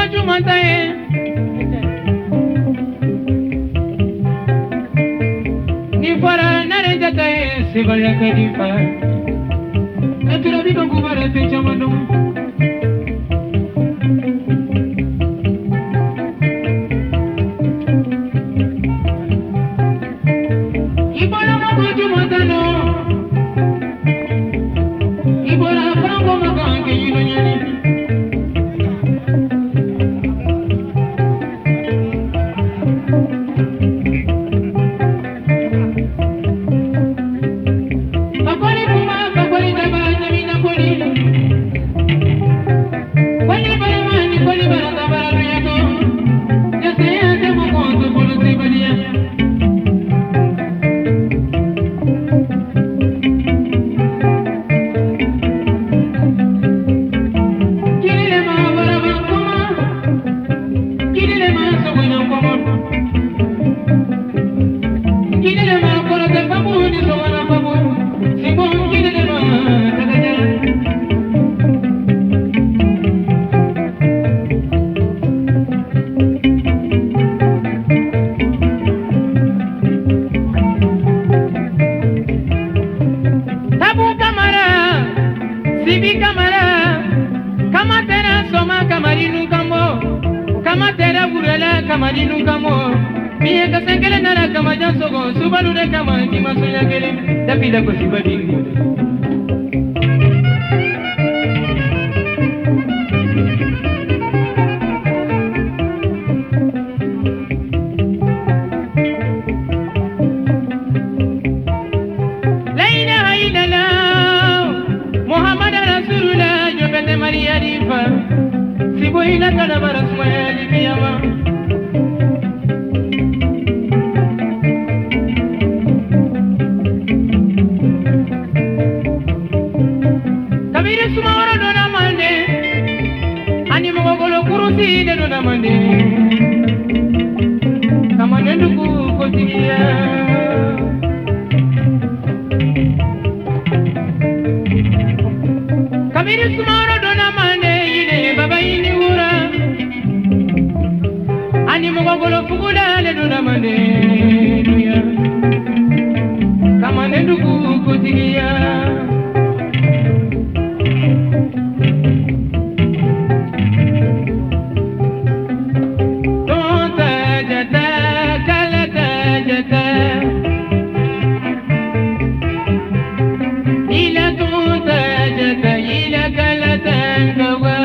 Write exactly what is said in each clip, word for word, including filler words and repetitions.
Jumatae ni fara nare jatae sivaya kadifa atura bido kubara te chamando ibola mago Jumatano ibola frango magange yino nyani Sibi kamara, kama tera soma kamarinu kamo, kama tera gurela kamarinu kamo. Miye kasengele nara kamajan sogo, subalu de kama kima soya kele, tapi da kosibadi. Maria Rifa, si voy la cara para su madre que llama. Kabiri sumawara dona mande, animo golo kurusi de dona mande. Kamane ndugu kotikia. Kabiri sumawara Golo fugula le dona mande duya kama ndugu kutigia tonta jata kalata jata ila tonta jata ila kalata ngawa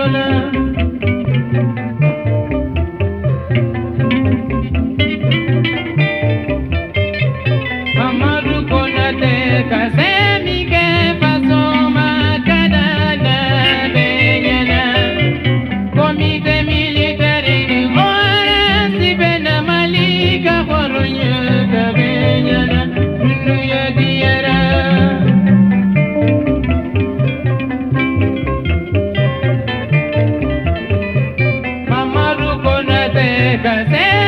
Lola. Amadou Konate kasemi ke faso makadana benyana. Komite militaire ni ora si bena malika horonye kabenyana. Nunu ya diara. Amadou Konate kasemi